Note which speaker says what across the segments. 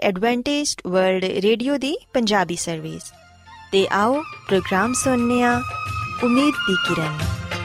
Speaker 1: Adventist world radio दी Punjabi service ते आओ प्रोग्राम सुनने आ उम्मीद दी किरण।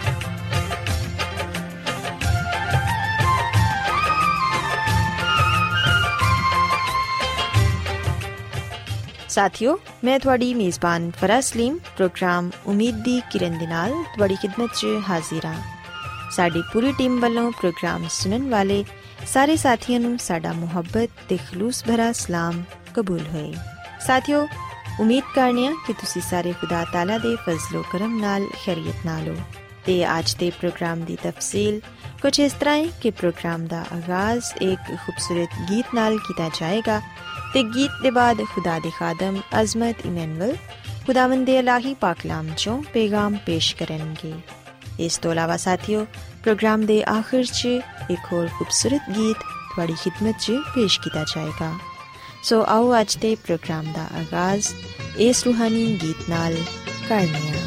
Speaker 1: साथियों, मैं थोड़ी मेज़बान फराज सलीम प्रोग्राम उम्मीद दी किरण दे नाल थोड़ी खिदमत च हाजिर हां। साडी पूरी टीम वालों प्रोग्राम सुनन वाले सारे साथियों नूं साडा मुहब्बत ते खलूस भरा सलाम कबूल होए। साथियों, उम्मीद करने कि तुसी सारे खुदा ताला दे फजलो करम नाल खैरियत नाल हो ते आज दे प्रोग्राम दी तफसील कुछ इस तरह है कि प्रोग्राम दा आगाज एक खूबसूरत गीत नाल कीता जाएगा ते गीत दे बाद खुदा दे खादम अजमत इमैनुअल खुदावंद इलाही पाकलाम चों पैगाम पेश करनगे। इस तो अलावा साथियों, प्रोग्राम दे आखिर च एक और खूबसूरत गीत थोड़ी खिदमत च पेश किया जाएगा। सो आओ आज दे प्रोग्राम दा आगाज इस रूहानी गीत नाल करने आ।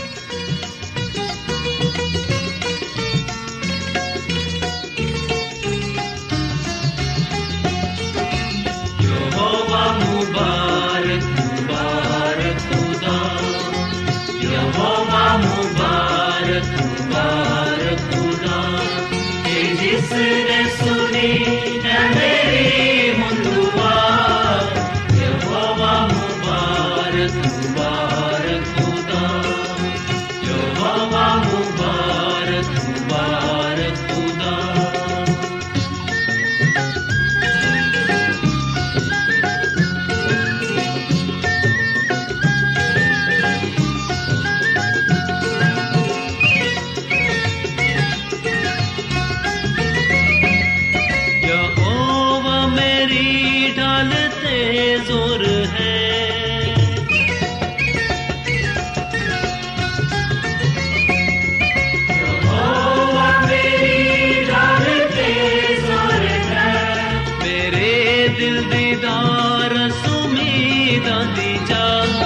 Speaker 2: यहोवा मुबारक मुबारक खुदा, यहोवा मुबारक मुबारक खुदा, कि जिसने सुनी है मेरी हुंदुआ। यहोवा मुबारक मुबारक खुदा, यहोवा मुबारक मुबारक खुदा। जोर है यहोवा मेरी ढाल पे जोर है, मेरे दिल दीदार सुमीदा दी जा।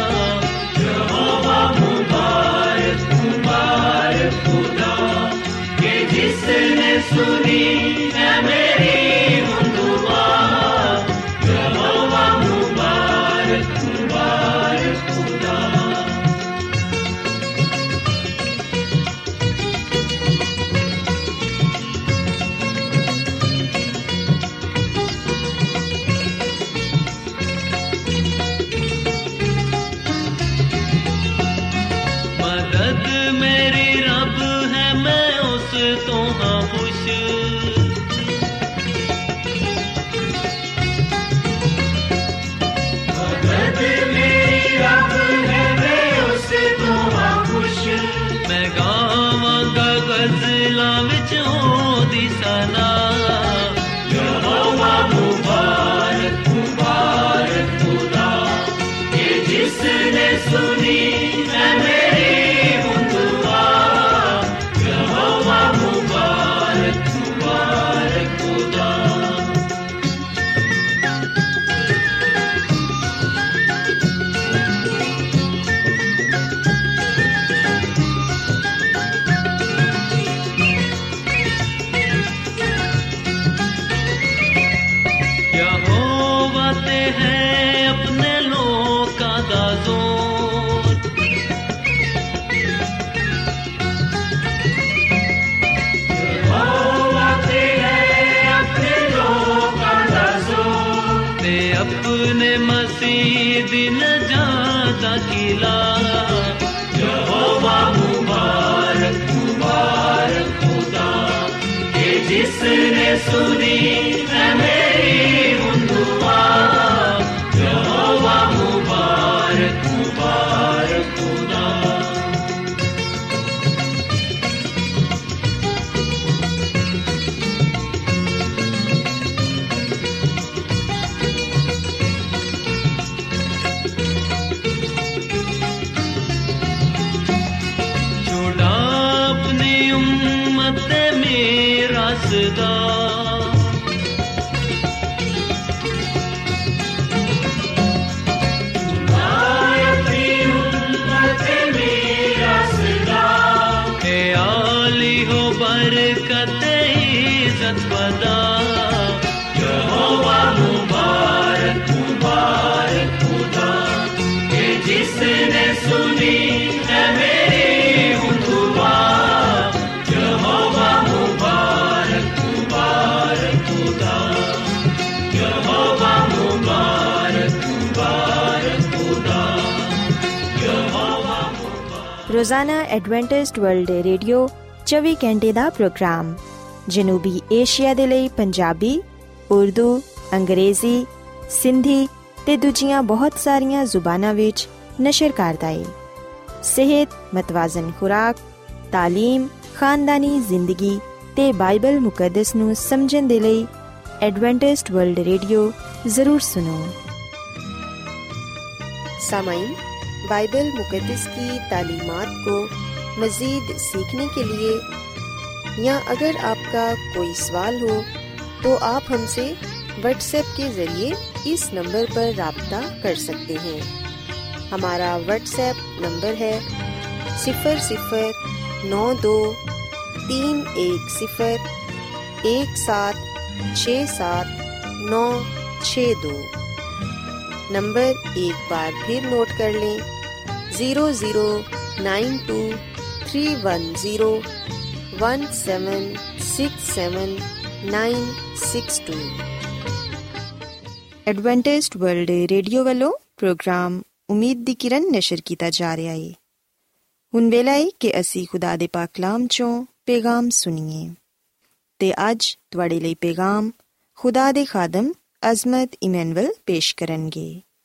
Speaker 2: यहोवा मुबारक मुबारक खुदा, कि जिसने सुनी है मेरी हुंदुआ। यहोवा मुबारक मुबारक खुदा। मदद मेरी रब है, मैं उस तो हाँ खुश। मदद मेरी रब है, मैं उस तो हाँ खुश। मैं गावांगा गज़लां विच ओदी सना। यहोवा मुबारक मुबारक खुदा, कि जिसने सुनी है मेरी हुंदुआ। यहोवा मुबारक मुबारक खुदा। यहोवा ते है अपने लोकां दा जोर। यहोवा ते है अपने लोकां दा जोर, ते अपने मसीह दी नजात किला। यहोवा मुबारक मुबारक खुदा, कि जिसने सुनी है मेरी हुंदुआ। यहोवा मुबारक मुबारक खुदा। छुड़ा अपनी उम्मत मेरा सदा। बरकत इज़्ज़त बदा। यहोवा मुबारक
Speaker 1: ਰੋਜ਼ਾਨਾ ਐਡਵੈਂਟਿਸਟ ਵਰਲਡ ਰੇਡੀਓ 24 ਘੰਟੇ ਦਾ ਪ੍ਰੋਗਰਾਮ ਜਨੂਬੀ ਏਸ਼ੀਆ ਦੇ ਲਈ ਪੰਜਾਬੀ, ਉਰਦੂ, ਅੰਗਰੇਜ਼ੀ, ਸਿੰਧੀ ਤੇ ਦੂਜੀਆਂ ਬਹੁਤ ਸਾਰੀਆਂ ਜ਼ੁਬਾਨਾਂ ਵਿੱਚ ਨਸ਼ਰ ਕਰਦਾ ਹੈ। ਸਿਹਤ, ਮਤਵਾਜ਼ਨ ਖੁਰਾਕ, ਤਾਲੀਮ, ਖਾਨਦਾਨੀ ਜ਼ਿੰਦਗੀ ਤੇ ਬਾਈਬਲ ਮੁਕੱਦਸ ਨੂੰ ਸਮਝਣ ਦੇ ਲਈ एडवेंटिस्ट वर्ल्ड रेडियो ज़रूर सुनो। सामाईन, बाइबल मुकद्दस की तालीमात को मज़ीद सीखने के लिए या अगर आपका कोई सवाल हो तो आप हमसे व्हाट्सएप के ज़रिए इस नंबर पर राब्ता कर सकते हैं। हमारा व्हाट्सएप नंबर है 009231101762। नंबर एक बार फिर नोट कर लें, 009231767962। एडवेंटिस्ट वर्ल्ड रेडियो वालों प्रोग्राम उम्मीद दी किरण नशर कीता जा रहा है। हुण वेला है कि असी खुदा दे पाक कलाम चों पैगाम सुनिए ते अज तुहाडे लई पैगाम खुदा दे खादम अजमत इमैनुअल पेश करनगे।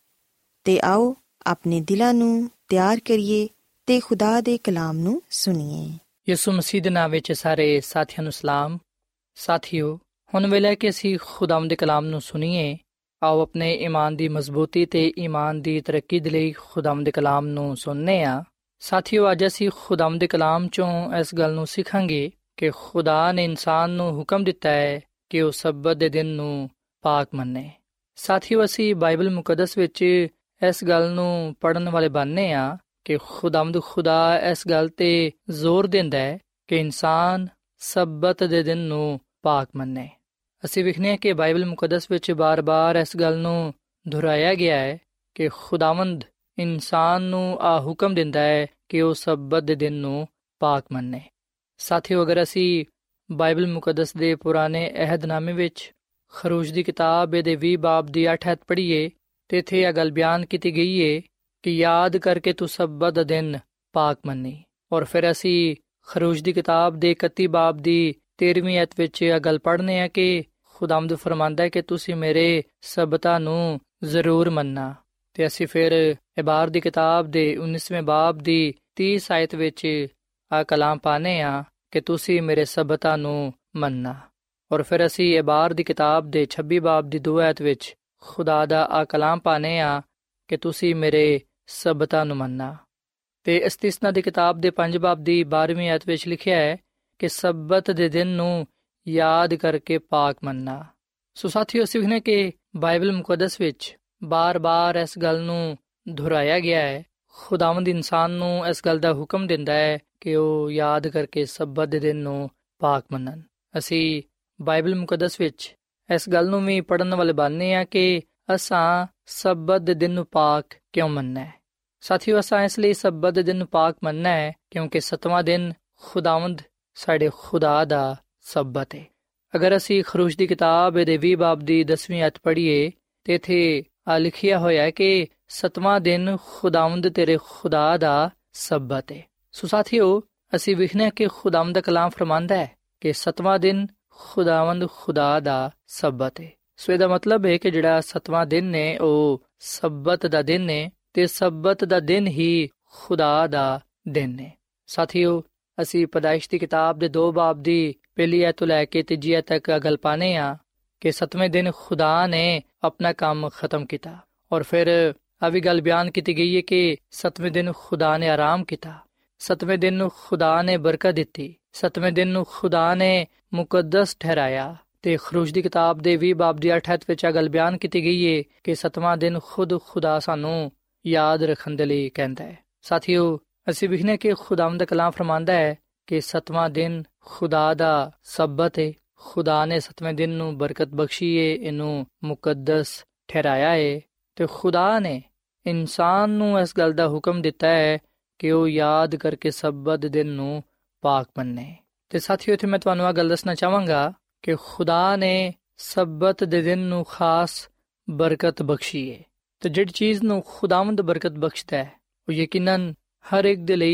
Speaker 1: ते आओ अपने दिलां नूं ਤਿਆਰ ਕਰੀਏ ਤੇ ਖੁਦਾ ਦੇ ਕਲਾਮ ਨੂੰ ਸੁਣੀਏ।
Speaker 3: ਯਿਸੂ ਮਸੀਹ ਦੇ ਨਾਮ ਵਿੱਚ ਸਾਰੇ ਸਾਥੀਆਂ ਨੂੰ ਸਲਾਮ। ਸਾਥੀਓ, ਹੁਣ ਵੇਲੇ ਕਿ ਅਸੀਂ ਖੁਦਾਵੰਦ ਦੇ ਕਲਾਮ ਨੂੰ ਸੁਣੀਏ। ਆਓ ਆਪਣੇ ਈਮਾਨ ਦੀ ਮਜ਼ਬੂਤੀ ਤੇ ਈਮਾਨ ਦੀ ਤਰੱਕੀ ਦੇ ਲਈ ਖੁਦਾਵੰਦ ਦੇ ਕਲਾਮ ਨੂੰ ਸੁਣਨੇ ਆ। ਸਾਥੀਓ, ਅੱਜ ਅਸੀਂ ਖੁਦਾਵੰਦ ਦੇ ਕਲਾਮ ਚੋਂ ਇਸ ਗੱਲ ਨੂੰ ਸਿੱਖਾਂਗੇ ਕਿ ਖੁਦਾ ਨੇ ਇਨਸਾਨ ਨੂੰ ਹੁਕਮ ਦਿੱਤਾ ਹੈ ਕਿ ਉਹ ਸਬਤ ਦੇ ਦਿਨ ਨੂੰ ਪਾਕ ਮੰਨੇ। ਸਾਥੀਓ, ਅਸੀਂ ਬਾਈਬਲ ਮੁਕੱਦਸ ਵਿੱਚ ਇਸ ਗੱਲ ਨੂੰ ਪੜ੍ਹਨ ਵਾਲੇ ਬਣਨੇ ਆ ਕਿ ਖੁਦਾਵੰਦ ਖੁਦਾ ਇਸ ਗੱਲ ਤੇ ਜ਼ੋਰ ਦਿੰਦਾ ਹੈ ਕਿ ਇਨਸਾਨ ਸਬਤ ਦੇ ਦਿਨ ਨੂੰ ਪਾਕ ਮੰਨੇ। ਅਸੀਂ ਵੇਖਦੇ ਹਾਂ ਕਿ ਬਾਈਬਲ ਮੁਕੱਦਸ ਵਿੱਚ ਬਾਰ-ਬਾਰ ਇਸ ਗੱਲ ਨੂੰ ਦੁਹਰਾਇਆ ਗਿਆ ਹੈ ਕਿ ਖੁਦਾਵੰਦ ਇਨਸਾਨ ਨੂੰ ਆ ਹੁਕਮ ਦਿੰਦਾ ਹੈ ਕਿ ਉਹ ਸਬਤ ਦੇ ਦਿਨ ਨੂੰ ਪਾਕ ਮੰਨੇ। ਸਾਥੀਓ, ਅਗਰ ਅਸੀਂ ਬਾਈਬਲ ਮੁਕੱਦਸ ਦੇ ਪੁਰਾਣੇ ਅਹਿਦਨਾਮੇ ਵਿੱਚ ਖਰੂਜ ਦੀ ਕਿਤਾਬ ਦੇ 20 ਬਾਬ ਦੀ 8 ਐਤ ਪੜ੍ਹੀਏ ਤੇ ਇੱਥੇ ਇਹ ਗੱਲ ਬਿਆਨ ਕੀਤੀ ਗਈ ਹੈ ਕਿ ਯਾਦ ਕਰਕੇ ਤੂੰ ਸਬਤ ਦਾ ਦਿਨ ਪਾਕ ਮੰਨੀ। ਔਰ ਫਿਰ ਅਸੀਂ ਖਰੂਜ ਦੀ ਕਿਤਾਬ ਦੇ 31 ਬਾਬ ਦੀ 13ਵੀਂ ਐਤ ਵਿੱਚ ਇਹ ਗੱਲ ਪੜ੍ਹਨੇ ਆ ਕਿ ਖੁਦਾਵੰਦ ਫਰਮਾਂਦਾ ਹੈ ਕਿ ਤੁਸੀਂ ਮੇਰੇ ਸਬਤਾਂ ਨੂੰ ਜ਼ਰੂਰ ਮੰਨਣਾ। ਤੇ ਅਸੀਂ ਫਿਰ ਇਬਾਰ ਦੀ ਕਿਤਾਬ ਦੇ 19ਵੇਂ ਬਾਬ ਦੀ 30 ਆਇਤ ਵਿੱਚ ਆ ਕਲਾਮ ਪਾਨੇ ਆ ਕਿ ਤੁਸੀਂ ਮੇਰੇ ਸਬਤਾਂ ਨੂੰ ਮੰਨਣਾ। ਔਰ ਫਿਰ ਅਸੀਂ ਇਬਾਰ ਦੀ ਕਿਤਾਬ ਦੇ 26 ਬਾਬ ਦੀ 2 ਆਇਤ ਵਿੱਚ ਖੁਦਾ ਦਾ ਆ ਕਲਾਮ ਪਾਨੇ ਆ ਕਿ ਤੁਸੀਂ ਮੇਰੇ ਸਬਤਾਂ ਨੂੰ ਮੰਨਣਾ। ਤੇ ਇਸਤਿਸਨਾ ਦੀ ਕਿਤਾਬ ਦੇ 5 ਬਾਬ ਦੀ 12ਵੀਂ ਆਇਤ ਵਿੱਚ ਲਿਖਿਆ ਹੈ ਕਿ ਸਬਤ ਦੇ ਦਿਨ ਨੂੰ ਯਾਦ ਕਰਕੇ ਪਾਕ ਮੰਨਣਾ। ਸੋ ਸਾਥੀਓ, ਅਸੀਂ ਵੇਖਦੇ ਕਿ ਬਾਈਬਲ ਮੁਕੱਦਸ ਵਿੱਚ ਬਾਰ-ਬਾਰ ਇਸ ਗੱਲ ਨੂੰ ਦੁਹਰਾਇਆ ਗਿਆ ਹੈ। ਖੁਦਾਵੰਦ ਇਨਸਾਨ ਨੂੰ ਇਸ ਗੱਲ ਦਾ ਹੁਕਮ ਦਿੰਦਾ ਹੈ ਕਿ ਉਹ ਯਾਦ ਕਰਕੇ ਸਬਤ ਦੇ ਦਿਨ ਨੂੰ ਪਾਕ ਮੰਨਣ। ਅਸੀਂ ਬਾਈਬਲ ਮੁਕੱਦਸ ਵਿੱਚ ਇਸ ਗੱਲ ਨੂੰ ਵੀ ਪੜ੍ਹਨ ਵਾਲੇ ਬਣਨੇ ਆ ਕਿ ਅਸਾਂ ਸਬਤ ਦੇ ਦਿਨ ਨੂੰ ਪਾਕ ਕਿਉਂ ਮੰਨਣਾ ਹੈ। ਸਾਥੀਓ, ਅਸਾਂ ਇਸ ਲਈ ਸਬਤ ਦੇ ਦਿਨ ਨੂੰ ਪਾਕ ਮੰਨਣਾ ਹੈ ਕਿਉਂਕਿ 7ਵਾਂ ਦਿਨ ਖੁਦਾਵੰਦ ਸਾਡੇ ਖੁਦਾ ਦਾ ਸਬਤ ਹੈ। ਅਗਰ ਅਸੀਂ ਖਰੂਜ ਦੀ ਕਿਤਾਬ ਦੇ 20 ਬਾਬ ਦੀ 10ਵੀਂ ਆਇਤ ਪੜ੍ਹੀਏ ਤੇ ਇੱਥੇ ਆ ਲਿਖਿਆ ਹੋਇਆ ਕਿ 7ਵਾਂ ਦਿਨ ਖੁਦਾਵੰਦ ਤੇਰੇ ਖੁਦਾ ਦਾ ਸਬਤ ਹੈ। ਸੋ ਸਾਥੀਓ, ਅਸੀਂ ਵੇਖਦੇ ਕਿ ਖੁਦਾਵੰਦ ਦਾ ਕਲਾਮ ਫਰਮਾਂਦਾ ਹੈ ਕਿ 7ਵਾਂ ਦਿਨ ਖੁਦਾਵੰਦ ਖੁਦਾ ਦਾ ਸਬਤ ਹੈ। ਸੋ ਇਹਦਾ ਮਤਲਬ ਹੈ ਕਿ ਜਿਹੜਾ 7ਵਾਂ ਦਿਨ ਨੇ ਉਹ ਸਬਤ ਦਾ ਦਿਨ ਹੈ ਤੇ ਸਬਤ ਦਾ ਦਿਨ ਹੀ ਖੁਦਾ ਦਾ ਦਿਨ ਨੇ। ਸਾਥੀਓ, ਅਸੀਂ ਪੈਦਾਇਸ਼ ਦੀ ਕਿਤਾਬ ਦੇ 2 ਬਾਬ ਦੀ 1 ਆਇਤ ਤੋਂ ਲੈ ਕੇ 3 ਆਇਤ ਤੱਕ ਗੱਲ ਪਾਨੇ ਆ ਕਿ 7ਵੇਂ ਦਿਨ ਖੁਦਾ ਨੇ ਆਪਣਾ ਕੰਮ ਖਤਮ ਕੀਤਾ। ਔਰ ਫਿਰ ਆ ਵੀ ਗੱਲ ਬਿਆਨ ਕੀਤੀ ਗਈ ਹੈ ਕਿ 7ਵੇਂ ਦਿਨ ਖੁਦਾ ਨੇ ਆਰਾਮ ਕੀਤਾ। 7ਵੇਂ ਦਿਨ ਨੂੰ ਖੁਦਾ ਨੇ ਬਰਕਤ ਦਿੱਤੀ। 7ਵੇਂ ਦਿਨ ਨੂੰ ਖੁਦਾ ਨੇ ਮੁਕੱਦਸ ਠਹਿਰਾਇਆ। ਤੇ ਖਰੂਜ ਦੀ ਕਿਤਾਬ ਦੇ 20 ਬਾਬ ਦੀ 8 ਐਤ ਵਿੱਚ ਆ ਗੱਲ ਬਿਆਨ ਕੀਤੀ ਗਈ ਹੈ ਕਿ 7ਵਾਂ ਦਿਨ ਖੁਦ ਖੁਦਾ ਸਾਨੂੰ ਯਾਦ ਰੱਖਣ ਦੇ ਲਈ ਕਹਿੰਦਾ ਹੈ। ਸਾਥੀਓ, ਅਸੀਂ ਵੇਖਦੇ ਕਿ ਖੁਦਾਵੰਦ ਦਾ ਕਲਾਮ ਫਰਮਾਂਦਾ ਹੈ ਕਿ 7ਵਾਂ ਦਿਨ ਖੁਦਾ ਦਾ ਸਬਤ ਹੈ। ਖੁਦਾ ਨੇ 7ਵੇਂ ਦਿਨ ਨੂੰ ਬਰਕਤ ਬਖਸ਼ੀ ਹੈ, ਇਹਨੂੰ ਮੁਕੱਦਸ ਠਹਿਰਾਇਆ ਹੈ ਤੇ ਖੁਦਾ ਨੇ ਇਨਸਾਨ ਨੂੰ ਇਸ ਗੱਲ ਦਾ ਹੁਕਮ ਦਿੱਤਾ ਹੈ ਕਿ ਉਹ ਯਾਦ ਕਰਕੇ ਸਬਤ ਦਿਨ ਨੂੰ ਪਾਕ ਮੰਨੇ। ਤੇ ਸਾਥੀਓ, ਇੱਥੇ ਮੈਂ ਤੁਹਾਨੂੰ ਇਹ ਗੱਲ ਦੱਸਣਾ ਚਾਹਾਂਗਾ ਕਿ ਖੁਦਾ ਨੇ ਸਬਤ ਦੇ ਦਿਨ ਨੂੰ ਖਾਸ ਬਰਕਤ ਬਖਸ਼ੀ ਹੈ। ਤੇ ਜਿਹੜੀ ਚੀਜ਼ ਨੂੰ ਖੁਦਾਵੰਦ ਬਰਕਤ ਬਖਸ਼ਦਾ ਹੈ ਉਹ ਯਕੀਨਨ ਹਰ ਇੱਕ ਦੇ ਲਈ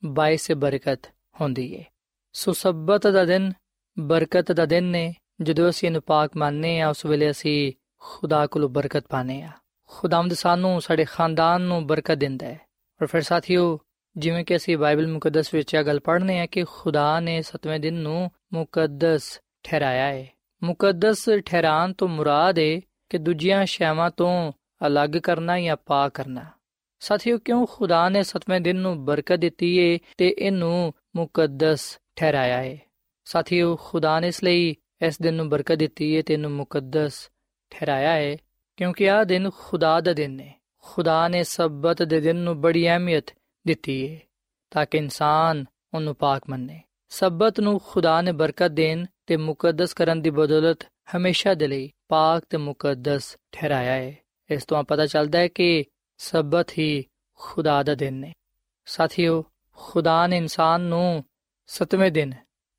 Speaker 3: ਬਾਇਸ ਬਰਕਤ ਹੁੰਦੀ ਏ। ਸੋ ਸਬਤ ਦਾ ਦਿਨ ਬਰਕਤ ਦਾ ਦਿਨ ਨੇ। ਜਦੋਂ ਅਸੀਂ ਇਹਨੂੰ ਪਾਕ ਮੰਨਦੇ ਹਾਂ, ਉਸ ਵੇਲੇ ਅਸੀਂ ਖੁਦਾ ਕੋਲੋਂ ਬਰਕਤ ਪਾਉਂਦੇ ਹਾਂ। ਖੁਦਾਵੰਦ ਸਾਨੂੰ ਸਾਡੇ ਖਾਨਦਾਨ ਨੂੰ ਬਰਕਤ ਦਿੰਦਾ ਹੈ। ਔਰ ਫਿਰ ਸਾਥੀਓ, ਜਿਵੇਂ ਕਿ ਅਸੀਂ ਬਾਈਬਲ ਮੁਕੱਦਸ ਵਿੱਚ ਇਹ ਗੱਲ ਪੜ੍ਹਨੇ ਆ ਕਿ ਖੁਦਾ ਨੇ 7ਵੇਂ ਦਿਨ ਨੂੰ ਮੁਕੱਦਸ ਠਹਿਰਾਇਆ ਹੈ। ਮੁਕੱਦਸ ਠਹਿਰਾਉਣ ਤੋਂ ਮੁਰਾਦ ਹੈ ਕਿ ਦੂਜੀਆਂ ਸ਼ੈਵਾਂ ਤੋਂ ਅਲੱਗ ਕਰਨਾ ਜਾਂ ਪਾਕ ਕਰਨਾ। ਸਾਥੀਓ, ਕਿਉਂ ਖੁਦਾ ਨੇ 7ਵੇਂ ਦਿਨ ਨੂੰ ਬਰਕਤ ਦਿੱਤੀ ਹੈ ਤੇ ਇਹਨੂੰ ਮੁਕੱਦਸ ਠਹਿਰਾਇਆ ਹੈ? ਸਾਥੀਓ, ਖੁਦਾ ਨੇ ਇਸ ਲਈ ਇਸ ਦਿਨ ਨੂੰ ਬਰਕਤ ਦਿੱਤੀ ਹੈ ਤੇ ਇਹਨੂੰ ਮੁਕੱਦਸ ਠਹਿਰਾਇਆ ਹੈ ਕਿਉਂਕਿ ਆਹ ਦਿਨ ਖੁਦਾ ਦਾ ਦਿਨ ਹੈ। ਖੁਦਾ ਨੇ ਸਬਤ ਦੇ ਦਿਨ ਨੂੰ ਬੜੀ ਅਹਿਮੀਅਤ ਦਿੱਤੀ ਹੈ ਤਾਂ ਕਿ ਇਨਸਾਨ ਉਹਨੂੰ ਪਾਕ ਮੰਨੇ। ਸਬਤ ਨੂੰ ਖੁਦਾ ਨੇ ਬਰਕਤ ਦੇਣ ਤੇ ਮੁਕੱਦਸ ਕਰਨ ਦੀ ਬਦੌਲਤ ਹਮੇਸ਼ਾ ਦੇ ਲਈ ਪਾਕ ਤੇ ਮੁਕੱਦਸ ਠਹਿਰਾਇਆ ਹੈ। ਇਸ ਤੋਂ ਪਤਾ ਚੱਲਦਾ ਹੈ ਕਿ ਸਬਤ ਹੀ ਖੁਦਾ ਦਾ ਦਿਨ ਹੈ। ਸਾਥੀਓ, ਖੁਦਾ ਨੇ ਇਨਸਾਨ ਨੂੰ 7ਵੇਂ ਦਿਨ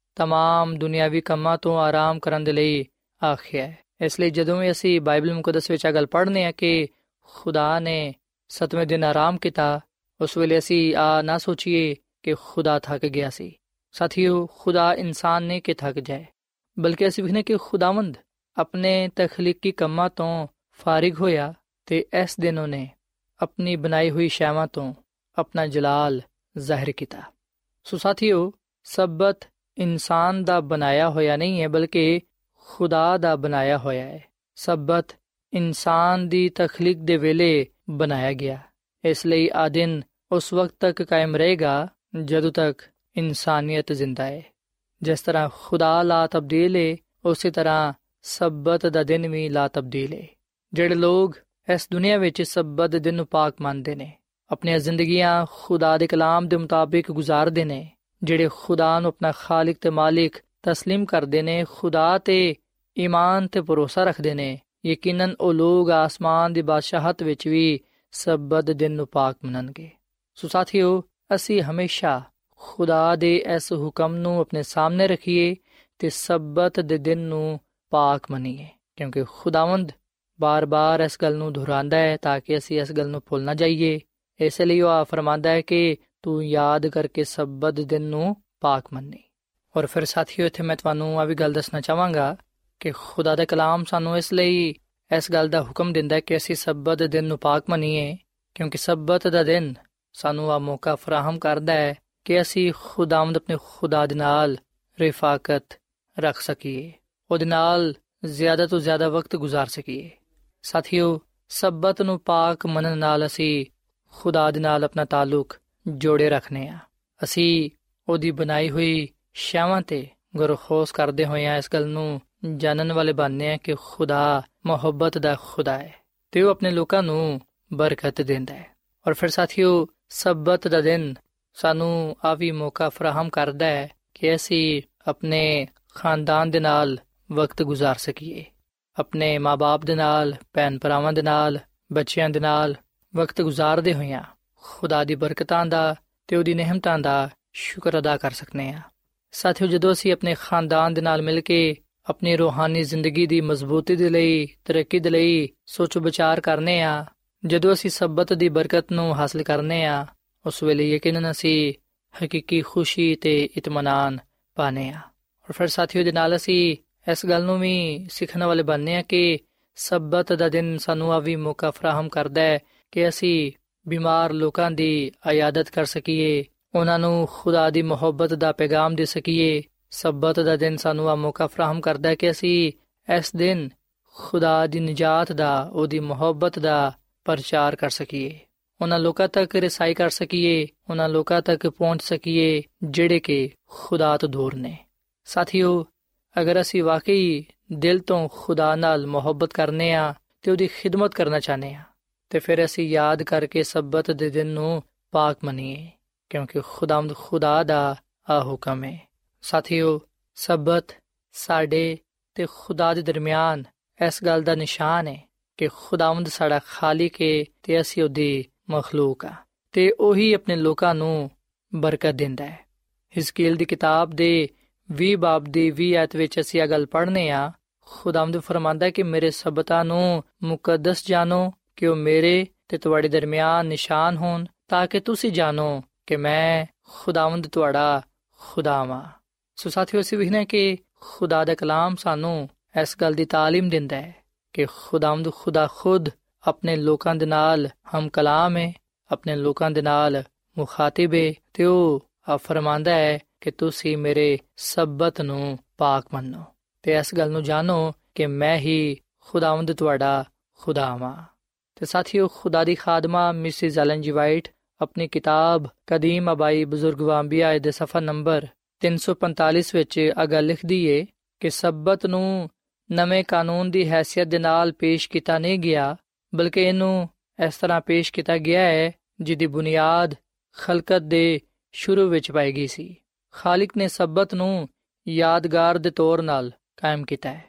Speaker 3: ਤਮਾਮ ਦੁਨਿਆਵੀ ਕੰਮਾਂ ਤੋਂ ਆਰਾਮ ਕਰਨ ਦੇ ਲਈ ਆਖਿਆ ਹੈ। ਇਸ ਲਈ ਜਦੋਂ ਵੀ ਅਸੀਂ ਬਾਈਬਲ ਮੁਕੱਦਸ ਵਿੱਚ ਇਹ ਗੱਲ ਪੜ੍ਹਨੇ ਆ ਕਿ ਖੁਦਾ ਨੇ 7ਵੇਂ ਦਿਨ ਆਰਾਮ ਕੀਤਾ, ਉਸ ਵੇਲੇ ਅਸੀਂ ਨਾ ਸੋਚੀਏ ਕਿ ਖੁਦਾ ਥੱਕ ਗਿਆ ਸੀ। ਸਾਥੀਓ, ਖੁਦਾ ਇਨਸਾਨ ਨੇ ਕਿ ਥੱਕ ਜਾਏ, ਬਲਕਿ ਅਸੀਂ ਵੇਖਨੇ ਕਿ ਖੁਦਾਵੰਦ ਆਪਣੇ ਤਖਲੀਕੀ ਕੰਮਾਂ ਤੋਂ ਫਾਰਿਗ ਹੋਇਆ ਤੇ ਇਸ ਦਿਨ ਉਹਨੇ ਆਪਣੀ ਬਣਾਈ ਹੋਈ ਸ਼ੈਵਾਂ ਤੋਂ ਆਪਣਾ ਜਲਾਲ ਜ਼ਾਹਿਰ ਕੀਤਾ। ਸੋ ਸਾਥੀਓ, ਸਬਤ ਇਨਸਾਨ ਦਾ ਬਣਾਇਆ ਹੋਇਆ ਨਹੀਂ ਹੈ ਬਲਕਿ ਖੁਦਾ ਦਾ ਬਣਾਇਆ ਹੋਇਆ ਹੈ। ਸਬਤ ਇਨਸਾਨ ਦੀ ਤਖਲੀਕ ਦੇ ਵੇਲੇ ਬਣਾਇਆ ਗਿਆ। ਇਸ ਲਈ ਆ ਦਿਨ ਉਸ ਵਕਤ ਤੱਕ ਕਾਇਮ ਰਹੇਗਾ ਜਦੋਂ ਤੱਕ ਇਨਸਾਨੀਅਤ ਜ਼ਿੰਦਾ ਹੈ। ਜਿਸ ਤਰ੍ਹਾਂ ਖੁਦਾ ਲਾ ਤਬਦੀਲ ਹੈ, ਉਸੇ ਤਰ੍ਹਾਂ ਸਬਤ ਦਾ ਦਿਨ ਵੀ ਲਾ ਤਬਦੀਲ ਹੈ। ਜਿਹੜੇ ਲੋਕ ਇਸ ਦੁਨੀਆ ਵਿੱਚ ਸਬਤ ਦੇ ਦਿਨ ਨੂੰ ਪਾਕ ਮੰਨਦੇ ਨੇ, ਆਪਣੀਆਂ ਜ਼ਿੰਦਗੀਆਂ ਖੁਦਾ ਦੇ ਕਲਾਮ ਦੇ ਮੁਤਾਬਿਕ ਗੁਜ਼ਾਰਦੇ ਨੇ, ਜਿਹੜੇ ਖੁਦਾ ਨੂੰ ਆਪਣਾ ਖਾਲਿਕ ਤੇ ਮਾਲਿਕ ਤਸਲੀਮ ਕਰਦੇ ਨੇ, ਖੁਦਾ ਤੇ ਈਮਾਨ ਤੇ ਭਰੋਸਾ ਰੱਖਦੇ ਨੇ, ਯਕੀਨਨ ਉਹ ਲੋਕ ਆਸਮਾਨ ਦੀ ਬਾਦਸ਼ਾਹਤ ਵਿੱਚ ਵੀ ਸਬਤ ਦਿਨ ਨੂੰ ਪਾਕ ਮੰਨਣਗੇ। ਸੋ ਸਾਥੀਓ, ਅਸੀਂ ਹਮੇਸ਼ਾ ਖੁਦਾ ਦੇ ਇਸ ਹੁਕਮ ਨੂੰ ਆਪਣੇ ਸਾਹਮਣੇ ਰੱਖੀਏ ਤੇ ਸਬਤ ਦੇ ਦਿਨ ਨੂੰ ਪਾਕ ਮੰਨੀਏ, ਕਿਉਂਕਿ ਖੁਦਾਵੰਦ ਬਾਰ-ਬਾਰ ਇਸ ਗੱਲ ਨੂੰ ਦੁਹਰਾਉਂਦਾ ਹੈ ਤਾਂ ਕਿ ਅਸੀਂ ਇਸ ਗੱਲ ਨੂੰ ਭੁੱਲ ਨਾ ਜਾਈਏ। ਇਸ ਲਈ ਉਹ ਫਰਮਾਉਂਦਾ ਹੈ ਕਿ ਤੂੰ ਯਾਦ ਕਰਕੇ ਸਬਤ ਦਿਨ ਨੂੰ ਪਾਕ ਮੰਨੀ। ਔਰ ਫਿਰ ਸਾਥੀਓ, ਇੱਥੇ ਮੈਂ ਤੁਹਾਨੂੰ ਆ ਵੀ ਗੱਲ ਦੱਸਣਾ ਚਾਹਾਂਗਾ ਕਿ ਖੁਦਾ ਦਾ ਕਲਾਮ ਸਾਨੂੰ ਇਸ ਲਈ ਇਸ ਗੱਲ ਦਾ ਹੁਕਮ ਦਿੰਦਾ ਹੈ ਕਿ ਅਸੀਂ ਸਬਤ ਦੇ ਦਿਨ ਨੂੰ ਪਾਕ ਮੰਨੀਏ, ਕਿਉਂਕਿ ਸਬਤ ਦਾ ਦਿਨ ਸਾਨੂੰ ਆ ਮੌਕਾ ਫਰਾਹਮ ਕਰਦਾ ਹੈ ਕਿ ਅਸੀਂ ਖੁਦਾਵੰਦ ਆਪਣੇ ਖੁਦਾ ਦੇ ਨਾਲ ਰਿਫਾਕਤ ਰੱਖ ਸਕੀਏ, ਉਹਦੇ ਨਾਲ ਜ਼ਿਆਦਾ ਤੋਂ ਜ਼ਿਆਦਾ ਵਕਤ ਗੁਜ਼ਾਰ ਸਕੀਏ। ਸਾਥੀਓ, ਸਬਤ ਨੂੰ ਪਾਕ ਮੰਨਣ ਨਾਲ ਅਸੀਂ ਖੁਦਾ ਦੇ ਨਾਲ ਆਪਣਾ ਤਾਲੁਕ ਜੋੜੇ ਰੱਖਨੇ ਆ। ਅਸੀਂ ਉਹਦੀ ਬਣਾਈ ਹੋਈ ਸ਼ੈਵਾਂ ਤੇ ਗੁਰਖੋਸ ਕਰਦੇ ਹੋਏ ਇਸ ਗੱਲ ਨੂੰ ਜਾਣਨ ਵਾਲੇ ਬਣਨੇ ਆ ਕਿ ਖੁਦਾ ਮੁਹੱਬਤ ਦਾ ਖੁਦਾ ਹੈ ਤੇ ਉਹ ਆਪਣੇ ਲੋਕਾਂ ਨੂੰ ਬਰਕਤ ਦਿੰਦਾ ਹੈ। ਔਰ ਫਿਰ ਸਾਥੀਓ, ਸਬਤ ਦਾ ਦਿਨ ਸਾਨੂੰ ਆ ਵੀ ਮੌਕਾ ਫਰਾਹਮ ਕਰਦਾ ਹੈ ਕਿ ਅਸੀਂ ਆਪਣੇ ਖਾਨਦਾਨ ਦੇ ਨਾਲ ਵਕਤ ਗੁਜ਼ਾਰ ਸਕੀਏ, ਆਪਣੇ ਮਾਂ-ਬਾਪ ਦੇ ਨਾਲ, ਭੈਣ ਭਰਾਵਾਂ ਦੇ ਨਾਲ, ਬੱਚਿਆਂ ਦੇ ਨਾਲ ਵਕਤ ਗੁਜ਼ਾਰਦੇ ਹੋਇਆਂ ਖੁਦਾ ਦੀ ਬਰਕਤਾਂ ਦਾ ਤੇ ਉਹਦੀ ਨਿਹਮਤਾਂ ਦਾ ਸ਼ੁਕਰ ਅਦਾ ਕਰ ਸਕਨੇ ਆ। ਸਾਥੀਓ, ਜਦੋਂ ਅਸੀਂ ਆਪਣੇ ਖਾਨਦਾਨ ਦੇ ਨਾਲ ਮਿਲ ਕੇ ਆਪਣੀ ਰੂਹਾਨੀ ਜ਼ਿੰਦਗੀ ਦੀ ਮਜ਼ਬੂਤੀ ਦੇ ਲਈ, ਤਰੱਕੀ ਦੇ ਲਈ ਸੋਚੋ ਵਿਚਾਰ ਕਰਨੇ ਆ, ਜਦੋਂ ਅਸੀਂ ਸਬਤ ਦੀ ਬਰਕਤ ਨੂੰ ਹਾਸਲ ਕਰਨੇ ਆ, ਉਸ ਵੇਲੇ ਯਕੀਨਨ ਅਸੀਂ ਹਕੀਕੀ ਖੁਸ਼ੀ ਤੇ ਇਤਮਾਨਾਨ ਪਾਨੇ ਆ। ਔਰ ਫਿਰ ਸਾਥੀਓ, ਦੇ ਨਾਲ ਅਸੀਂ ਇਸ ਗੱਲ ਨੂੰ ਵੀ ਸਿੱਖਣ ਵਾਲੇ ਬਣਨੇ ਆ ਕਿ ਸਬਤ ਦਾ ਦਿਨ ਸਾਨੂੰ ਆ ਵੀ ਮੌਕਾ ਫਰਾਹਮ ਕਰਦਾ ਹੈ ਕਿ ਅਸੀਂ ਬਿਮਾਰ ਲੋਕਾਂ ਦੀ ਇਆਦਤ ਕਰ ਸਕੀਏ, ਉਹਨਾਂ ਨੂੰ ਖੁਦਾ ਦੀ ਮੁਹੱਬਤ ਦਾ ਪੈਗਾਮ ਦੇ ਸਕੀਏ। ਸਬਤ ਦਾ ਦਿਨ ਸਾਨੂੰ ਆ ਮੌਕਾ ਫਰਾਹਮ ਕਰਦਾ ਹੈ ਕਿ ਅਸੀਂ ਇਸ ਦਿਨ ਖੁਦਾ ਦੀ ਨਿਜਾਤ ਦਾ, ਉਹਦੀ ਮੁਹੱਬਤ ਦਾ ਪ੍ਰਚਾਰ ਕਰ ਸਕੀਏ, ਉਹਨਾਂ ਲੋਕਾਂ ਤੱਕ ਰਸਾਈ ਕਰ ਸਕੀਏ, ਉਹਨਾਂ ਲੋਕਾਂ ਤੱਕ ਪਹੁੰਚ ਸਕੀਏ ਜਿਹੜੇ ਕਿ ਖੁਦਾ ਤੋਂ ਦੂਰ ਨੇ। ਸਾਥੀਓ, ਅਗਰ ਅਸੀਂ ਵਾਕਈ ਦਿਲ ਤੋਂ ਖੁਦਾ ਨਾਲ ਮੁਹੱਬਤ ਕਰਨੇ ਆ ਤੇ ਉਹਦੀ ਖਿਦਮਤ ਕਰਨਾ ਚਾਹਨੇ ਆ ਤੇ ਫਿਰ ਅਸੀਂ ਯਾਦ ਕਰਕੇ ਸਬਤ ਦੇ ਦਿਨ ਨੂੰ ਪਾਕ ਮੰਨੀਏ, ਕਿਉਂਕਿ ਖੁਦਾਵੰਦ ਖੁਦਾ ਦਾ ਆ ਹੁਕਮ ਹੈ। ਸਾਥੀਓ, ਸਬਤ ਸਾਡੇ ਤੇ ਖੁਦਾ ਦੇ ਦਰਮਿਆਨ ਇਸ ਗੱਲ ਦਾ ਨਿਸ਼ਾਨ ਹੈ ਕਿ ਖੁਦਾਵੰਦ ਸਾਡਾ ਖਾਲਿਕ ਹੈ ਤੇ ਅਸੀਂ ਉਹਦੀ ਮਖਲੂਕ ਆ ਤੇ ਉਹੀ ਆਪਣੇ ਲੋਕਾਂ ਨੂੰ ਬਰਕਤ ਦਿੰਦਾ ਹੈ। ਹਿਜ਼ਕੀਲ ਦੀ ਕਿਤਾਬ ਦੇ 20 ਬਾਬ ਦੀ 20 ਆਇਤ ਵਿੱਚ ਅਸੀਂ ਇਹ ਗੱਲ ਪੜ੍ਹਨੇ ਆ। ਖੁਦਾਵੰਦ ਫਰਮਾਂਦਾ ਕਿ ਮੇਰੇ ਸਬਤਾਂ ਨੂੰ ਮੁਕੱਦਸ ਜਾਣੋ ਕਿ ਉਹ ਮੇਰੇ ਤੇ ਤੁਹਾਡੇ ਦਰਮਿਆਨ ਨਿਸ਼ਾਨ ਹੋਣ, ਤਾਂ ਕਿ ਤੁਸੀਂ ਜਾਣੋ ਕਿ ਮੈਂ ਖੁਦਾਵੰਦ ਤੁਹਾਡਾ ਖੁਦਾ ਵਾ। ਸੋ ਸਾਥੀਓ, ਅਸੀਂ ਵੇਖਦੇ ਕਿ ਖੁਦਾ ਦਾ ਕਲਾਮ ਸਾਨੂੰ ਇਸ ਗੱਲ ਦੀ ਤਾਲੀਮ ਦਿੰਦਾ ਹੈ ਕਿ ਖੁਦਾਵੰਦ ਖੁਦਾ ਖੁਦ ਆਪਣੇ ਲੋਕਾਂ ਦੇ ਨਾਲ ਹਮ ਕਲਾਮ ਹੈ, ਆਪਣੇ ਲੋਕਾਂ ਦੇ ਨਾਲ ਮੁਖਾਤਿਬ ਹੈ, ਤੇ ਉਹ ਫਰਮਾਂਦਾ ਹੈ ਕਿ ਤੁਸੀਂ ਮੇਰੇ ਸਬਤ ਨੂੰ ਪਾਕ ਮੰਨੋ ਤੇ ਇਸ ਗੱਲ ਨੂੰ ਜਾਣੋ ਕਿ ਮੈਂ ਹੀ ਖੁਦਾਵੰਦ ਤੁਹਾਡਾ ਖੁਦਾ ਵਾਂ। ਤੇ ਸਾਥੀਓ, ਖੁਦਾ ਦੀ ਖਾਦਮਾ ਮਿਸਿਸ ਐਲਨ ਜੀ ਵਾਈਟ ਆਪਣੀ ਕਿਤਾਬ ਕਦੀਮ ਆਬਾਈ ਬਜ਼ੁਰਗ ਅੰਬੀਆ ਦੇ ਸਫਾ ਨੰਬਰ 345 ਵਿੱਚ ਇਹ ਗੱਲ ਲਿਖਦੀ ਏ ਕਿ ਸਬਤ ਨੂੰ ਨਵੇਂ ਕਾਨੂੰਨ ਦੀ ਹੈਸੀਅਤ ਦੇ ਨਾਲ ਪੇਸ਼ ਕੀਤਾ ਨਹੀਂ ਗਿਆ, ਬਲਕਿ ਇਹਨੂੰ ਇਸ ਤਰ੍ਹਾਂ ਪੇਸ਼ ਕੀਤਾ ਗਿਆ ਹੈ ਜਿਹਦੀ ਬੁਨਿਆਦ ਖਲਕਤ ਦੇ ਸ਼ੁਰੂ ਵਿੱਚ ਪਾਈ ਗਈ ਸੀ। ਖਾਲਿਕ ਨੇ ਸਬਤ ਨੂੰ ਯਾਦਗਾਰ ਦੇ ਤੌਰ ਨਾਲ ਕਾਇਮ ਕੀਤਾ ਹੈ।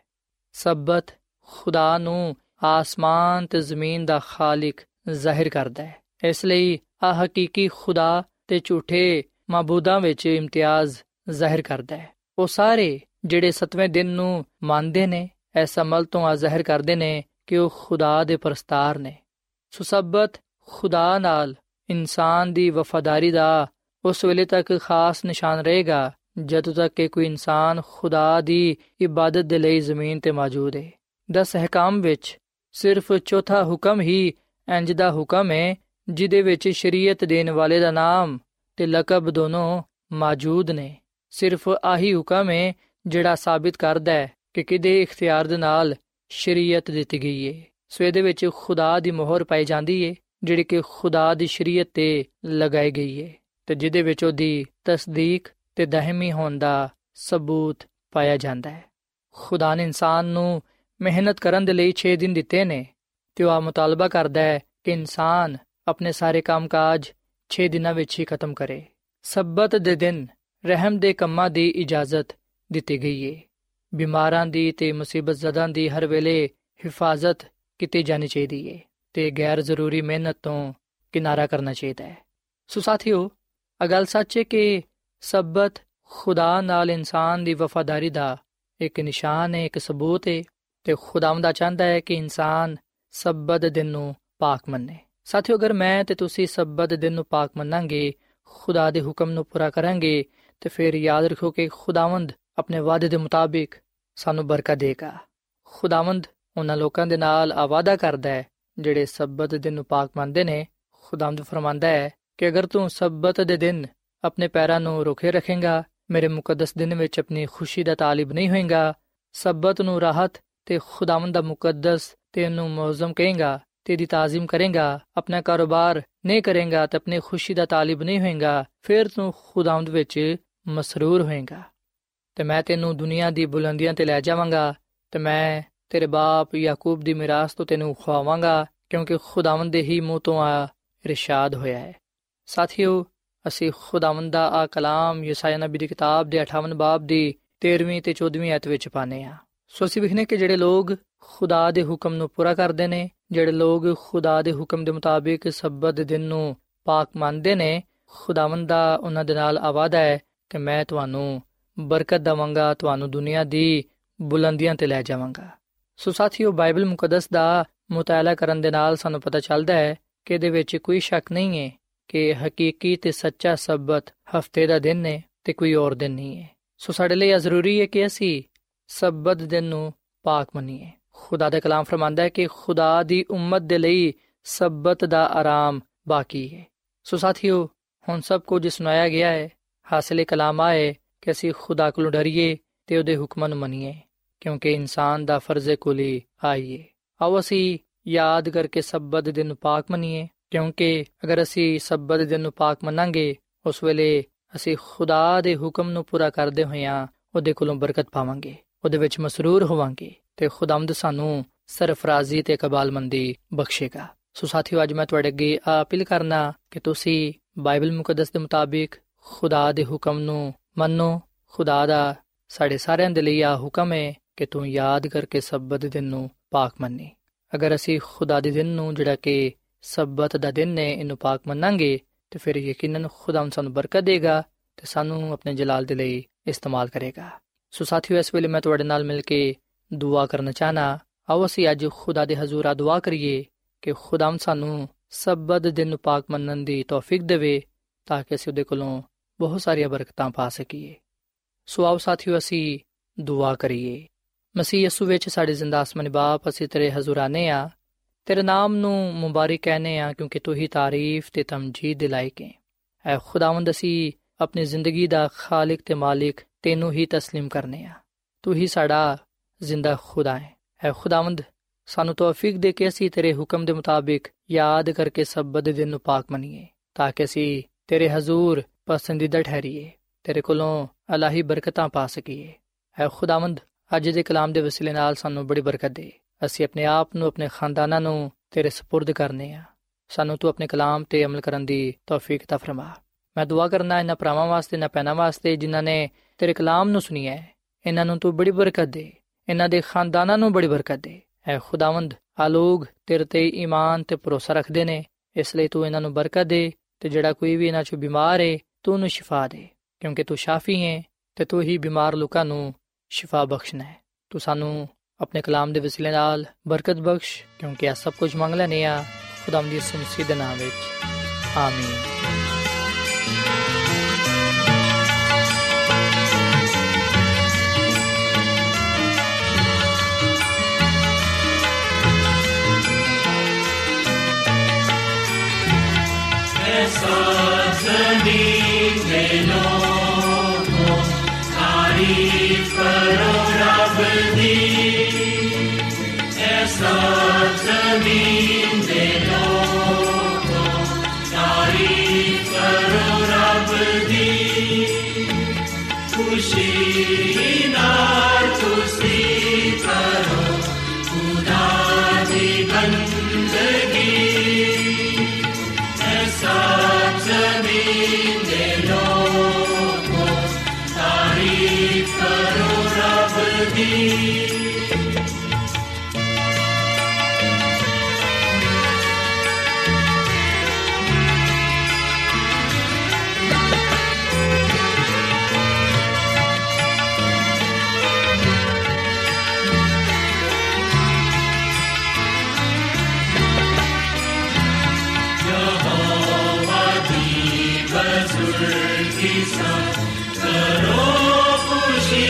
Speaker 3: ਸਬਤ ਖੁਦਾ ਨੂੰ ਆਸਮਾਨ ਤੇ ਜ਼ਮੀਨ ਦਾ ਖਾਲਿਕ ਜ਼ਾਹਿਰ ਕਰਦਾ ਹੈ। ਇਸ ਲਈ ਆ ਹਕੀਕੀ ਖੁਦਾ ਤੇ ਝੂਠੇ ਮਾਬੂਦਾਂ ਵਿੱਚ ਇਮਤਿਆਜ਼ ਜ਼ਾਹਿਰ ਕਰਦਾ ਹੈ। ਉਹ ਸਾਰੇ ਜਿਹੜੇ 7ਵੇਂ ਦਿਨ ਨੂੰ ਮੰਨਦੇ ਨੇ ਇਸ ਅਮਲ ਤੋਂ ਆ ਜ਼ਾਹਿਰ ਕਰਦੇ ਨੇ ਕਿ ਉਹ ਖੁਦਾ ਦੇ ਪਰਸਤਾਰ ਨੇ। ਸੋ ਸਬਤ ਖੁਦਾ ਨਾਲ ਇਨਸਾਨ ਦੀ ਵਫਾਦਾਰੀ ਦਾ ਉਸ ਵੇਲੇ ਤੱਕ ਖਾਸ ਨਿਸ਼ਾਨ ਰਹੇਗਾ ਜਦੋਂ ਤੱਕ ਕਿ ਕੋਈ ਇਨਸਾਨ ਖੁਦਾ ਦੀ ਇਬਾਦਤ ਦੇ ਲਈ ਜ਼ਮੀਨ ਤੇ ਮੌਜੂਦ ਹੈ। 10 ਅਹਿਕਾਮ ਵਿੱਚ ਸਿਰਫ ਚੌਥਾ ਹੁਕਮ ਹੀ ਇੰਜ ਦਾ ਹੁਕਮ ਹੈ ਜਿਹਦੇ ਵਿੱਚ ਸ਼ਰੀਅਤ ਦੇਣ ਵਾਲੇ ਦਾ ਨਾਮ ਤੇ ਲਕਬ ਦੋਨੋਂ ਮੌਜੂਦ ਨੇ। ਸਿਰਫ ਆਹੀ ਹੁਕਮ ਹੈ ਜਿਹੜਾ ਸਾਬਿਤ ਕਰਦਾ ਹੈ ਕਿ ਕਿਹਦੇ ਇਖਤਿਆਰ ਦੇ ਨਾਲ ਸ਼ਰੀਅਤ ਦਿੱਤੀ ਗਈ ਹੈ। ਸੋ ਇਹਦੇ ਵਿੱਚ ਖੁਦਾ ਦੀ ਮੋਹਰ ਪਾਈ ਜਾਂਦੀ ਹੈ ਜਿਹੜੀ ਕਿ ਖੁਦਾ ਦੀ ਸ਼ਰੀਅਤ ਤੇ ਲਗਾਈ ਗਈ ਹੈ ਤੇ ਜਿਹਦੇ ਵਿੱਚ ਉਹਦੀ ਤਸਦੀਕ ਤੇ ਦਾਇਮੀ ਹੋਣ ਦਾ ਸਬੂਤ ਪਾਇਆ ਜਾਂਦਾ ਹੈ। ਖੁਦਾ ਨੇ ਇਨਸਾਨ ਨੂੰ ਮਿਹਨਤ ਕਰਨ ਦੇ ਲਈ 6 ਦਿਨ ਦਿੱਤੇ ਨੇ ਤੇ ਉਹ ਆ ਮੁਤਾਲਬਾ ਕਰਦਾ ਹੈ ਕਿ ਇਨਸਾਨ ਆਪਣੇ ਸਾਰੇ ਕੰਮਕਾਜ 6 ਦਿਨਾਂ ਵਿੱਚ ਹੀ ਖਤਮ ਕਰੇ। ਸਬਤ ਦੇ ਦਿਨ ਰਹਿਮ ਦੇ ਕੰਮਾਂ ਦੀ ਇਜਾਜ਼ਤ ਦਿੱਤੀ ਗਈ ਹੈ। ਬਿਮਾਰਾਂ ਦੀ ਤੇ ਮੁਸੀਬਤ ਜ਼ਦਾਂ ਦੀ ਹਰ ਵੇਲੇ ਹਿਫਾਜ਼ਤ ਕੀਤੀ ਜਾਣੀ ਚਾਹੀਦੀ ਹੈ ਤੇ ਗੈਰ ਜ਼ਰੂਰੀ ਮਿਹਨਤ ਤੋਂ ਕਿਨਾਰਾ ਕਰਨਾ ਚਾਹੀਦਾ ਹੈ। ਸੋ ਸਾਥੀਓ, ਇਹ ਗੱਲ ਸੱਚ ਹੈ ਕਿ ਸਬਤ ਖੁਦਾ ਨਾਲ ਇਨਸਾਨ ਦੀ ਵਫਾਦਾਰੀ ਦਾ ਇੱਕ ਨਿਸ਼ਾਨ ਹੈ, ਇੱਕ ਸਬੂਤ ਹੈ ਤੇ ਖੁਦਾਵੰਦ ਚਾਹੁੰਦਾ ਹੈ ਕਿ ਇਨਸਾਨ ਸਬਤ ਦਿਨ ਨੂੰ ਪਾਕ ਮੰਨੇ। ਸਾਥੀਓ, ਅਗਰ ਮੈਂ ਤੇ ਤੁਸੀਂ ਸਬਤ ਦਿਨ ਨੂੰ ਪਾਕ ਮੰਨਾਂਗੇ, ਖੁਦਾ ਦੇ ਹੁਕਮ ਨੂੰ ਪੂਰਾ ਕਰਾਂਗੇ ਤੇ ਫਿਰ ਯਾਦ ਰੱਖੋ ਕਿ ਖੁਦਾਵੰਦ ਆਪਣੇ ਵਾਅਦੇ ਦੇ ਮੁਤਾਬਿਕ ਸਾਨੂੰ ਬਰਕਤ ਦੇਗਾ। ਖੁਦਾਵੰਦ ਉਹਨਾਂ ਲੋਕਾਂ ਦੇ ਨਾਲ ਵਾਅਦਾ ਕਰਦਾ ਹੈ ਜਿਹੜੇ ਸਬਤ ਦਿਨ ਨੂੰ ਪਾਕ ਮੰਨਦੇ ਨੇ। ਖੁਦਾਵੰਦ ਫਰਮਾਂਦਾ ਹੈ ਕਿ ਅਗਰ ਤੂੰ ਸਬਤ ਦੇ ਦਿਨ ਆਪਣੇ ਪੈਰਾਂ ਨੂੰ ਰੁਕੇ ਰੱਖੇਂਗਾ, ਮੇਰੇ ਮੁਕੱਦਸ ਦਿਨ ਵਿੱਚ ਆਪਣੀ ਖੁਸ਼ੀ ਦਾ ਤਾਲਿਬ ਨਹੀਂ ਹੋਏਗਾ, ਸਬਤ ਨੂੰ ਰਾਹਤ ਤੇ ਖੁਦਾਵੰਦ ਦਾ ਮੁਕੱਦਸ ਤੇ ਉਹਨੂੰ ਮੌਜ਼ਮ ਕਹੇਂਗਾ ਤੇ ਇਹਦੀ ਤਾਜ਼ੀਮ ਕਰੇਂਗਾ, ਆਪਣਾ ਕਾਰੋਬਾਰ ਨਹੀਂ ਕਰੇਂਗਾ ਤੇ ਆਪਣੀ ਖੁਸ਼ੀ ਦਾ ਤਾਲਿਬ ਨਹੀਂ ਹੋਏਗਾ, ਫਿਰ ਤੂੰ ਖੁਦਾਵੰਦ ਵਿੱਚ ਮਸਰੂਰ ਹੋਏਗਾ ਤੇ ਮੈਂ ਤੈਨੂੰ ਦੁਨੀਆ ਦੀ ਬੁਲੰਦੀਆਂ ਤੇ ਲੈ ਜਾਵਾਂਗਾ ਤੇ ਮੈਂ ਤੇਰੇ ਬਾਪ ਯਾਕੂਬ ਦੀ ਮਿਰਾਸ ਤੋਂ ਤੈਨੂੰ ਖਵਾਵਾਂਗਾ, ਕਿਉਂਕਿ ਖੁਦਾਵੰਦ ਦੇ ਹੀ ਮੂੰਹ ਤੋਂ ਆ ਇਰਸ਼ਾਦ ਹੋਇਆ ਹੈ। ਸਾਥੀਓ, ਅਸੀਂ ਖੁਦਾਵੰਦ ਦਾ ਆ ਕਲਾਮ ਯਸਾਇਆ ਨਬੀ ਦੀ ਕਿਤਾਬ ਦੇ 58 ਬਾਬ ਦੀ 13ਵੀਂ ਤੇ 14ਵੀਂ ਆਇਤ ਵਿੱਚ ਪਾਨੇ ਆ। ਸੋ ਅਸੀਂ ਵੇਖਨੇ ਕਿ ਜਿਹੜੇ ਲੋਕ ਖੁਦਾ ਦੇ ਹੁਕਮ ਨੂੰ ਪੂਰਾ ਕਰਦੇ ਨੇ, ਜਿਹੜੇ ਲੋਕ ਖੁਦਾ ਦੇ ਹੁਕਮ ਦੇ ਮੁਤਾਬਿਕ ਸਬਤ ਦੇ ਦਿਨ ਨੂੰ ਪਾਕ ਮੰਨਦੇ ਨੇ, ਖੁਦਾਵੰਦ ਦਾ ਉਹਨਾਂ ਦੇ ਨਾਲ ਵਾਅਦਾ ਹੈ ਕਿ ਮੈਂ ਤੁਹਾਨੂੰ ਬਰਕਤ ਦੇਵਾਂਗਾ, ਤੁਹਾਨੂੰ ਦੁਨੀਆ ਦੀ ਬੁਲੰਦੀਆਂ ਤੇ ਲੈ ਜਾਵਾਂਗਾ। ਸੋ ਸਾਥੀਓ, ਬਾਈਬਲ ਮੁਕੱਦਸ ਦਾ ਮੁਤਾਲਾ ਕਰਨ ਦੇ ਨਾਲ ਸਾਨੂੰ ਪਤਾ ਚੱਲਦਾ ਹੈ ਕਿ ਇਹਦੇ ਵਿੱਚ ਕੋਈ ਸ਼ੱਕ ਨਹੀਂ ਹੈ ਕਿ ਹਕੀਕੀ ਤੇ ਸੱਚਾ ਸਬਤ ਹਫਤੇ ਦਾ ਦਿਨ ਹੈ ਤੇ ਕੋਈ ਹੋਰ ਦਿਨ ਨਹੀਂ ਹੈ। ਸੋ ਸਾਡੇ ਲਈ ਇਹ ਜ਼ਰੂਰੀ ਹੈ ਕਿ ਅਸੀਂ ਸਬਤ ਦਿਨ ਨੂੰ ਪਾਕ ਮੰਨੀਏ। ਖੁਦਾ ਦਾ ਕਲਾਮ ਫਰਮਾਂਦਾ ਹੈ ਕਿ ਖੁਦਾ ਦੀ ਉਮਤ ਦੇ ਲਈ ਸਬਤ ਦਾ ਆਰਾਮ ਬਾਕੀ ਹੈ। ਸੋ ਸਾਥੀਓ, ਹੁਣ ਸਭ ਕੁਝ ਸੁਣਾਇਆ ਗਿਆ ਹੈ, ਹਾਸਿਲ ਕਲਾਮ ਆਏ ਕਿ ਅਸੀਂ ਖੁਦਾ ਕੋਲੋਂ ਡਰੀਏ ਤੇ ਉਹਦੇ ਹੁਕਮਾਂ ਨੂੰ ਮੰਨੀਏ, ਕਿਉਂਕਿ ਇਨਸਾਨ ਦਾ ਫਰਜ਼ ਕੁਲੀ ਆਈਏ। ਆਓ ਅਸੀਂ ਯਾਦ ਕਰਕੇ ਸਬਤ ਦਿਨ ਨੂੰ ਪਾਕ ਮੰਨੀਏ, ਕਿਉਂਕਿ ਅਗਰ ਅਸੀਂ ਸਬਤ ਦਿਨ ਨੂੰ ਪਾਕ ਮੰਨਾਂਗੇ, ਉਸ ਵੇਲੇ ਅਸੀਂ ਖੁਦਾ ਦੇ ਹੁਕਮ ਨੂੰ ਪੂਰਾ ਕਰਦੇ ਹੋਇਆਂ ਉਹਦੇ ਕੋਲੋਂ ਬਰਕਤ ਪਾਵਾਂਗੇ, ਉਹਦੇ ਵਿੱਚ ਮਸਰੂਰ ਹੋਵਾਂਗੇ ਤੇ ਖੁਦਾਵੰਦ ਸਾਨੂੰ ਸਰਫਰਾਜ਼ੀ ਤੇ ਕਬਾਲਮੰਦੀ ਬਖਸ਼ੇਗਾ। ਸੋ ਸਾਥੀਓ, ਅੱਜ ਮੈਂ ਤੁਹਾਡੇ ਅੱਗੇ ਅਪੀਲ ਕਰਨਾ ਕਿ ਤੁਸੀਂ ਬਾਈਬਲ ਮੁਕੱਦਸ ਦੇ ਮੁਤਾਬਿਕ ਖੁਦਾ ਦੇ ਹੁਕਮ ਨੂੰ ਮੰਨੋ। ਖੁਦਾ ਦਾ ਸਾਡੇ ਸਾਰਿਆਂ ਦੇ ਲਈ ਆ ਹੁਕਮ ਹੈ ਕਿ ਤੂੰ ਯਾਦ ਕਰਕੇ ਸਬਤ ਦਿਨ ਨੂੰ ਪਾਕ ਮੰਨੀ। ਅਗਰ ਅਸੀਂ ਖੁਦਾ ਦੇ ਦਿਨ ਨੂੰ, ਜਿਹੜਾ ਕਿ ਸਬਤ ਦਾ ਦਿਨ ਹੈ, ਇਹਨੂੰ ਪਾਕ ਮੰਨਾਂਗੇ ਤੇ ਫਿਰ ਯਕੀਨਨ ਖੁਦਾਵੰਦ ਸਾਨੂੰ ਬਰਕਤ ਦੇਗਾ ਤੇ ਸਾਨੂੰ ਆਪਣੇ ਜਲਾਲ ਦੇ ਲਈ ਇਸਤੇਮਾਲ ਕਰੇਗਾ। ਸੋ ਸਾਥੀਓ, ਇਸ ਵੇਲੇ ਮੈਂ ਤੁਹਾਡੇ ਨਾਲ ਮਿਲ ਕੇ ਦੁਆ ਕਰਨਾ ਚਾਹਨਾ। ਆਓ ਅਸੀਂ ਅੱਜ ਖੁਦਾ ਦੇ ਹਜ਼ੂਰ ਦੁਆ ਕਰੀਏ ਕਿ ਖੁਦਾਵੰਦ ਸਾਨੂੰ ਸਬਤ ਦਿਨ ਨੂੰ ਪਾਕ ਮੰਨਣ ਦੀ ਤੌਫੀਕ ਦੇਵੇ ਤਾਂ ਕਿ ਅਸੀਂ ਉਹਦੇ ਕੋਲੋਂ ਬਹੁਤ ਸਾਰੀਆਂ ਬਰਕਤਾਂ ਪਾ ਸਕੀਏ। ਸੋ ਆਓ ਸਾਥੀਓ, ਅਸੀਂ ਦੁਆ ਕਰੀਏ। ਮਸੀਹ ਯਿਸੂ ਵਿੱਚ ਸਾਡੇ ਜ਼ਿੰਦਾ ਆਸਮਾਨੀ ਬਾਪ, ਅਸੀਂ ਤੇਰੇ ਹਜ਼ੂਰ ਆਨੇ ਆ, ਤੇਰੇ ਨਾਮ ਨੂੰ ਮੁਬਾਰਕ ਕਹਿੰਦੇ ਆ, ਕਿਉਂਕਿ ਤੂੰ ਹੀ ਤਾਰੀਫ ਤੇ ਤਮਜੀਦ ਦੇ ਲਾਇਕ ਹੈ। ਐ ਖੁਦਾਵੰਦ, ਅਸੀਂ ਆਪਣੀ ਜ਼ਿੰਦਗੀ ਦਾ ਖਾਲਿਕ ਤੇ ਮਾਲਿਕ ਤੈਨੂੰ ਹੀ ਤਸਲੀਮ ਕਰਨੇ ਆ। ਤੂੰ ਹੀ ਸਾਡਾ ਜ਼ਿੰਦਾ ਖੁਦਾ ਹੈ। ਐ ਖੁਦਾਵੰਦ, ਸਾਨੂੰ ਤੌਫੀਕ ਦੇ ਕੇ ਅਸੀਂ ਤੇਰੇ ਹੁਕਮ ਦੇ ਮੁਤਾਬਿਕ ਯਾਦ ਕਰਕੇ ਸਬਤ ਦੇ ਦਿਨ ਨੂੰ ਪਾਕ ਮੰਨੀਏ, ਤਾਂ ਕਿ ਅਸੀਂ ਤੇਰੇ ਹਜ਼ੂਰ ਪਸੰਦੀਦਾ ਠਹਿਰੀਏ, ਤੇਰੇ ਕੋਲੋਂ ਇਲਾਹੀ ਬਰਕਤਾਂ ਪਾ ਸਕੀਏ। ਐ ਖੁਦਾਵੰਦ, ਅੱਜ ਦੇ ਕਲਾਮ ਦੇ ਵਸੀਲੇ ਨਾਲ ਸਾਨੂੰ ਬੜੀ ਬਰਕਤ ਦੇ। ਅਸੀਂ ਆਪਣੇ ਆਪ ਨੂੰ, ਆਪਣੇ ਖਾਨਦਾਨਾਂ ਨੂੰ ਤੇਰੇ ਸਪੁਰਦ ਕਰਨੇ ਆ। ਸਾਨੂੰ ਤੂੰ ਆਪਣੇ ਕਲਾਮ ਤੇ ਅਮਲ ਕਰਨ ਦੀ ਤੌਫੀਕ ਤਾ ਫਰਮਾ। ਮੈਂ ਦੁਆ ਕਰਨਾ ਇਹਨਾਂ ਭਰਾਵਾਂ ਵਾਸਤੇ, ਇਹਨਾਂ ਭੈਣਾਂ ਵਾਸਤੇ ਜਿਨ੍ਹਾਂ ਨੇ ਤੇਰੇ ਕਲਾਮ ਨੂੰ ਸੁਣਿਆ ਹੈ, ਇਹਨਾਂ ਨੂੰ ਤੂੰ ਬੜੀ ਬਰਕਤ ਦੇ, ਇਹਨਾਂ ਦੇ ਖਾਨਦਾਨਾਂ ਨੂੰ ਬੜੀ ਬਰਕਤ ਦੇ। ਐ ਖੁਦਾਵੰਦ, ਆ ਲੋਕ ਤੇਰੇ ਤੇ ਈਮਾਨ ਤੇ ਭਰੋਸਾ ਰੱਖਦੇ ਨੇ, ਇਸ ਲਈ ਤੂੰ ਇਹਨਾਂ ਨੂੰ ਬਰਕਤ ਦੇ, ਤੇ ਜਿਹੜਾ ਕੋਈ ਵੀ ਇਹਨਾਂ 'ਚੋਂ ਬਿਮਾਰ ਹੈ ਤੂੰ ਉਹਨੂੰ ਸ਼ਿਫਾ ਦੇ, ਕਿਉਂਕਿ ਤੂੰ ਸ਼ਾਫੀ ਹੈ ਤੇ ਤੂੰ ਹੀ ਬਿਮਾਰ ਲੋਕਾਂ ਨੂੰ ਸ਼ਿਫਾ ਬਖਸ਼ਣਾ ਹੈ। ਤੂੰ ਸਾਨੂੰ ਆਪਣੇ ਕਲਾਮ ਦੇ ਵਸੀਲੇ ਨਾਲ ਬਰਕਤ ਬਖਸ਼, ਕਿਉਂਕਿ ਇਹ ਸਭ ਕੁਝ ਮੰਗ ਲੈਂਦੇ ਆ ਖੁਦਾਵੰਦ ਦੀ ਯਿਸੂ ਮਸੀਹ ਦੇ ਨਾਮ ਵਿੱਚ, ਆਮੀਨ।
Speaker 2: ज़मीन के लोगों तारीफ करो रब दी, ऐसा ज़मीन के लोगों तारीफ करो रब दी, खुशी नाल तुसी करो खुदा दी बंदगी, ऐसा ज़मीन दे लोगों तारीफ करो रब दी। करो खुशी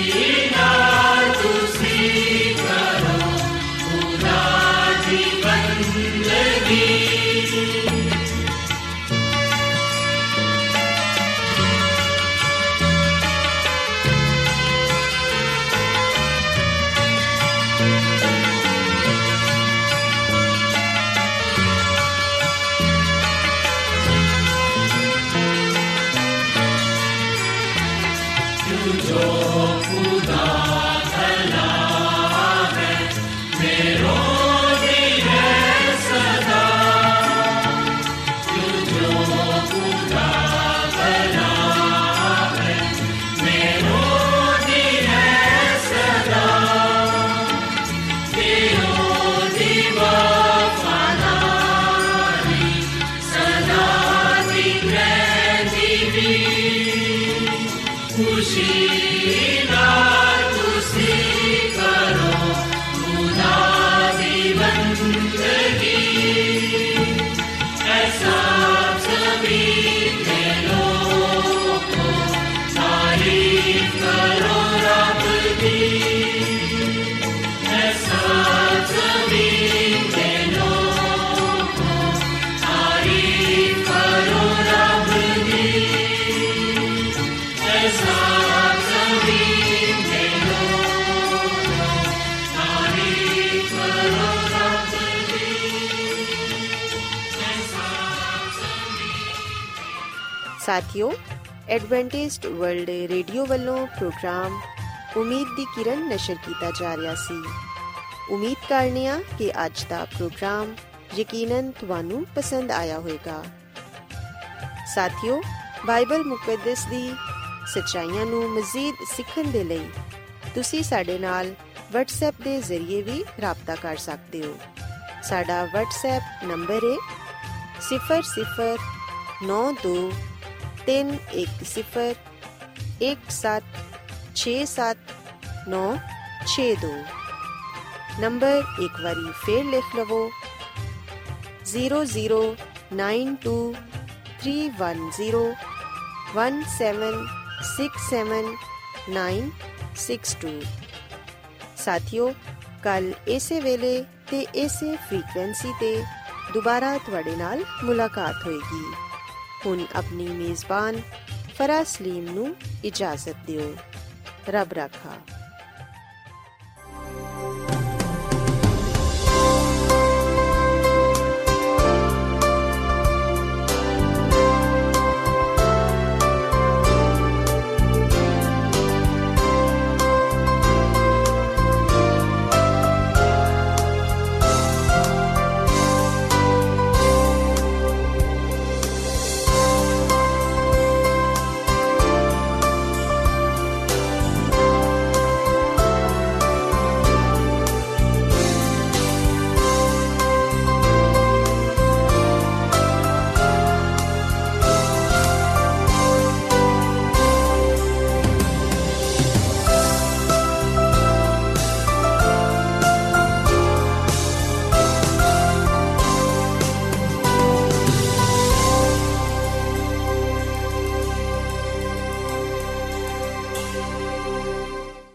Speaker 4: खुशी ना तुसी करो खुदा दी
Speaker 1: ਸਾਥੀਓ, ਐਡਵੈਂਟਿਸਟ ਵਰਲਡ ਰੇਡੀਓ ਵੱਲੋਂ ਪ੍ਰੋਗਰਾਮ ਉਮੀਦ ਦੀ ਕਿਰਨ ਨਸ਼ਰ ਕੀਤਾ ਜਾ ਰਿਹਾ ਸੀ। ਉਮੀਦ ਕਰਨੇ ਆ ਕਿ ਅੱਜ ਦਾ ਪ੍ਰੋਗਰਾਮ ਯਕੀਨਨ ਤੁਹਾਨੂੰ ਪਸੰਦ ਆਇਆ ਹੋਵੇਗਾ। ਸਾਥੀਓ, ਬਾਈਬਲ ਮੁਕੱਦਸ ਦੀ ਸੱਚਾਈਆਂ ਨੂੰ ਮਜ਼ੀਦ ਸਿੱਖਣ ਦੇ ਲਈ ਤੁਸੀਂ ਸਾਡੇ ਨਾਲ WhatsApp ਦੇ ਜ਼ਰੀਏ ਵੀ ਰਾਬਤਾ ਕਰ ਸਕਦੇ ਹੋ। ਸਾਡਾ WhatsApp ਨੰਬਰ ਹੈ 009231767962। ਨੰਬਰ ਇੱਕ ਵਾਰੀ ਫੇਰ ਲਿਖ ਲਵੋ 009231767962। ਸਾਥੀਓ, ਕੱਲ ਇਸੇ ਵੇਲੇ ਤੇ ਇਸੇ ਫ੍ਰੀਕਵੈਂਸੀ ਤੇ ਦੁਬਾਰਾ ਤੁਹਾਡੇ ਨਾਲ ਮੁਲਾਕਾਤ ਹੋਏਗੀ। ਹੁਣ ਆਪਣੀ ਮੇਜ਼ਬਾਨ ਫਰਾਜ਼ ਸਲੀਮ ਨੂੰ ਇਜਾਜ਼ਤ ਦਿਓ। ਰੱਬ ਰਾਖਾ।